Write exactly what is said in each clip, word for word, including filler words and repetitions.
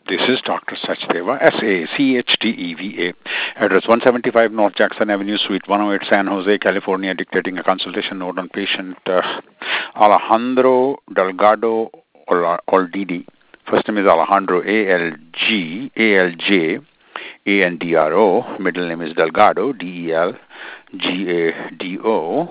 This is Doctor Sachdeva, S A C H D E V A, address one seventy-five North Jackson Avenue, Suite one oh eight, San Jose, California, dictating a consultation note on patient uh, Alejandro Delgado Aldidi. First name is Alejandro, A L G, A L J, A N D R O. Middle name is Delgado, D E L G A D O.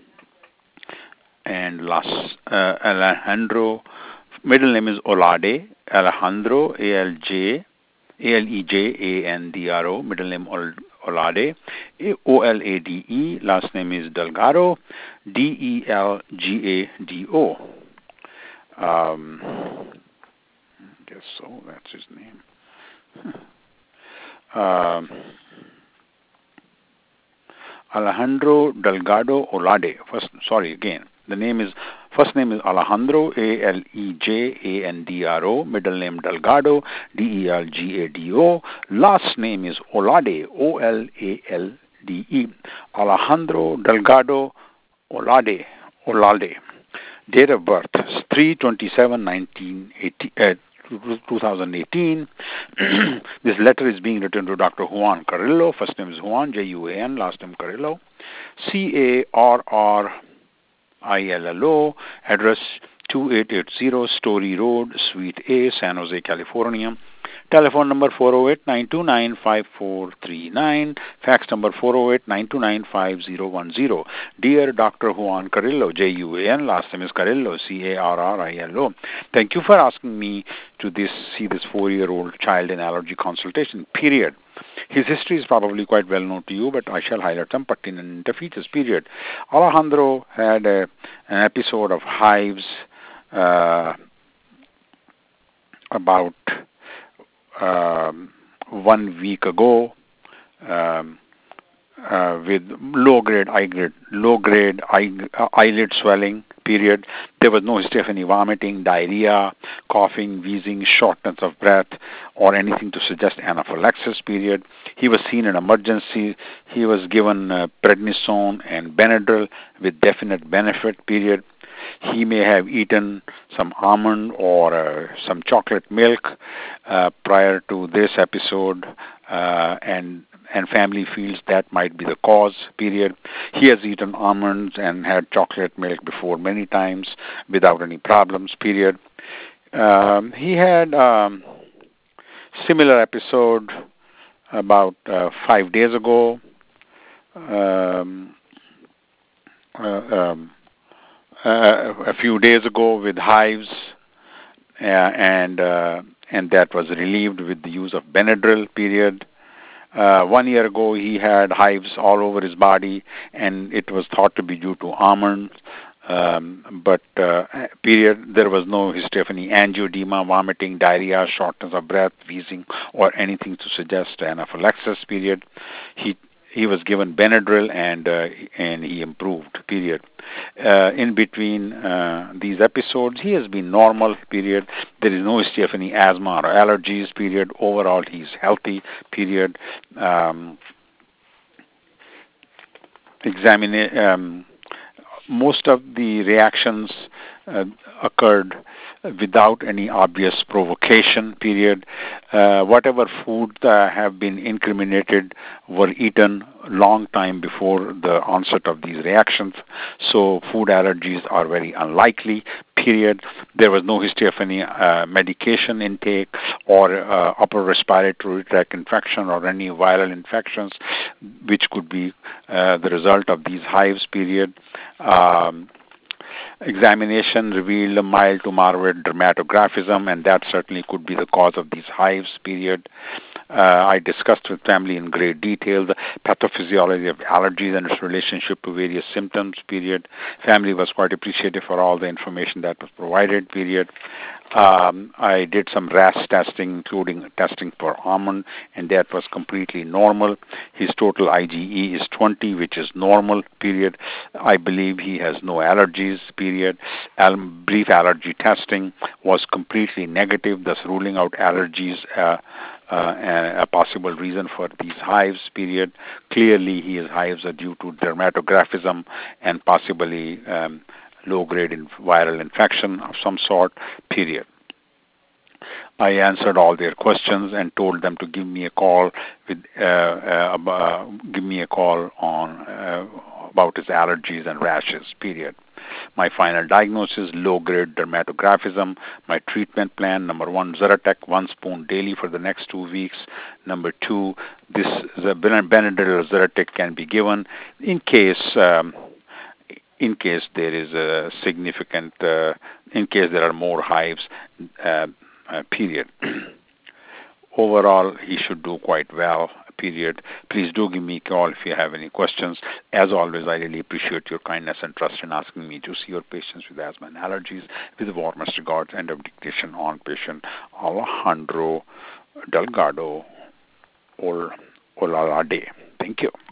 And last, uh, Alejandro, middle name is Olade, Alejandro, A L J, A L E J A N D R O, middle name Olade, O L A D E, last name is Delgado, D E L G A D O. Um, I guess so, that's his name. Huh. Um, Alejandro Delgado Olade, first, sorry, again. The name is, first name is Alejandro, A L E J A N D R O, middle name Delgado, D E L G A D O, last name is Olade, O L A L D E, Alejandro Delgado Olade, Olade. Date of birth is three twenty-seven nineteen eighty, uh, twenty eighteen. This letter is being written to Doctor Juan Carrillo. First name is Juan, J U A N, last name Carrillo, C A R R I L L O, address two eight eight zero Story Road, Suite A, San Jose, California. Telephone number four oh eight, nine two nine, five four three nine. Fax number four oh eight, nine two nine, five zero one zero. Dear Doctor Juan Carrillo, J U A N, last name is Carrillo, C A R R I L O. Thank you for asking me to this see this four-year-old child in allergy consultation, period. His history is probably quite well known to you, but I shall highlight some pertinent features, period. Alejandro had a, an episode of hives uh, about um, one week ago um, uh, with low-grade eyelid, low-grade eye, uh, eyelid swelling, period. There was no history of any vomiting, diarrhea, coughing, wheezing, shortness of breath, or anything to suggest anaphylaxis, period. He was seen in emergency. He was given uh, prednisone and Benadryl with definite benefit, period. He may have eaten some almond or uh, some chocolate milk uh, prior to this episode, uh, and and family feels that might be the cause, period. He has eaten almonds and had chocolate milk before many times without any problems, period. Um, he had um, similar episode about uh, five days ago. Um, uh, um, uh, a few days ago with hives, uh, and uh, and that was relieved with the use of Benadryl, period. Uh, one year ago, he had hives all over his body, and it was thought to be due to almonds. Um, but, uh, period, there was no history of any angioedema, vomiting, diarrhea, shortness of breath, wheezing, or anything to suggest anaphylaxis, period. He he was given Benadryl, and uh, and he improved, period. Uh, in between uh, these episodes, he has been normal, period. There is no history of any asthma or allergies, period. Overall, he's healthy, period. Um, examine, um, most of the reactions uh, occurred without any obvious provocation, period. Uh, whatever food uh, have been incriminated were eaten long time before the onset of these reactions, so food allergies are very unlikely, period. There was no history of any uh, medication intake or uh, upper respiratory tract infection or any viral infections which could be uh, the result of these hives, period. Um, Examination revealed a mild to moderate dermatographism, and that certainly could be the cause of these hives, period. Uh, I discussed with family in great detail the pathophysiology of allergies and its relationship to various symptoms, period. Family was quite appreciative for all the information that was provided, period. Um, I did some R A S testing, including testing for almond, and that was completely normal. His total I G E is twenty, which is normal, period. I believe he has no allergies, period. Al- brief allergy testing was completely negative, thus ruling out allergies, uh, uh, and a possible reason for these hives, period. Clearly, his hives are due to dermatographism and possibly um, low-grade in viral infection of some sort, period. I answered all their questions and told them to give me a call with uh, uh, uh, give me a call on uh, about his allergies and rashes. Period. My final diagnosis: low-grade dermatographism. My treatment plan: number one, Zyrtec, one spoon daily for the next two weeks. Number two, this the Benadryl Zyrtec can be given in case. Um, in case there is a significant, uh, in case there are more hives, uh, uh, period. Overall, he should do quite well, period. Please do give me a call if you have any questions. As always, I really appreciate your kindness and trust in asking me to see your patients with asthma and allergies. With the warmest regards and of dictation on patient Alejandro Delgado or Olalade. Thank you.